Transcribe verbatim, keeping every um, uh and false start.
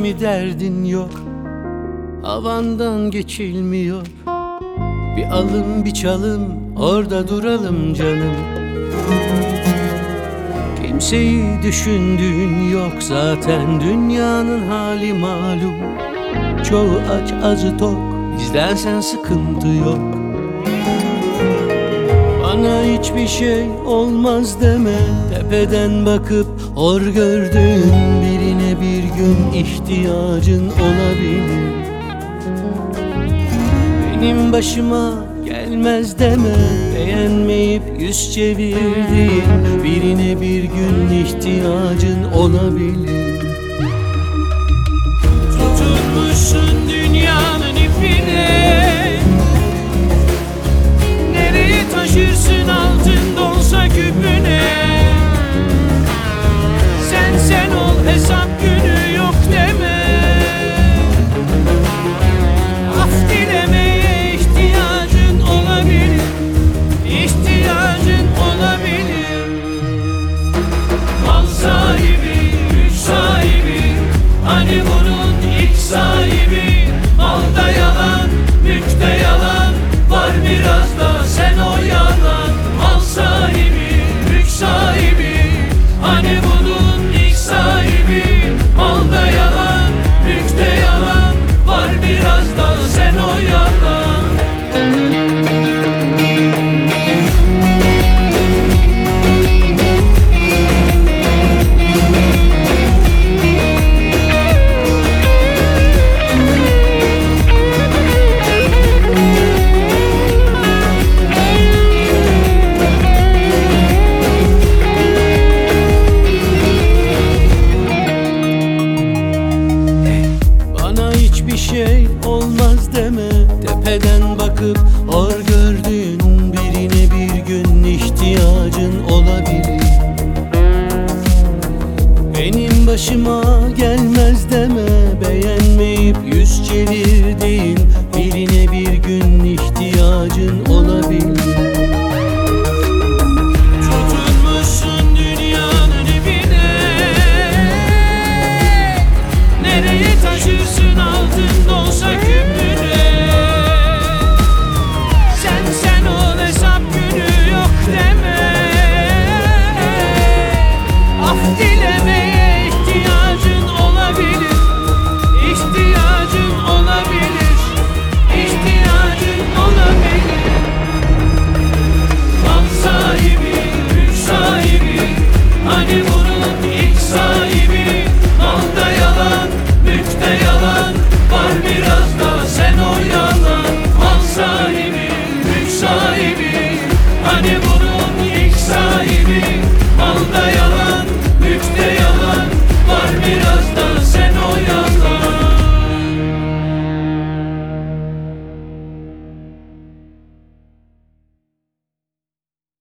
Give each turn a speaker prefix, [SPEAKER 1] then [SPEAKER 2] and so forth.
[SPEAKER 1] mi derdin yok? Havandan geçilmiyor. Bir alım bir çalım, orada duralım canım. Kimseyi düşündüğün yok, zaten dünyanın hali malum. Çoğu aç azı tok, bizden sen sıkıntı yok. Bana hiçbir şey olmaz deme, tepeden bakıp hor gördüğün birine bir gün ihtiyacın olabilir. Benim başıma gelmez deme, beğenmeyip yüz çevirdiğin birine bir gün ihtiyacın olabilir.
[SPEAKER 2] Tutulmuşsun dünyanın ipine, nereye taşırsın altın dolsa küpüne. Sen sen ol, hesap günü yok deme. Af dilemeye ihtiyacın olabilir, ihtiyacın olabilir. Mal sahibi, güç sahibi, hani bunun ilk sahibi. Malda yalan, mülkte yalan, var biraz da sen o yalan. Mal sahibi, mülk sahibi, hani bunun ilk sahibi. Malda yalan, mülkte yalan, var biraz da sen o yalan.
[SPEAKER 1] Hiçbir şey olmaz deme, tepeden bakıp hor gördüğün birine bir gün ihtiyacın olabilir. Benim başıma gelmez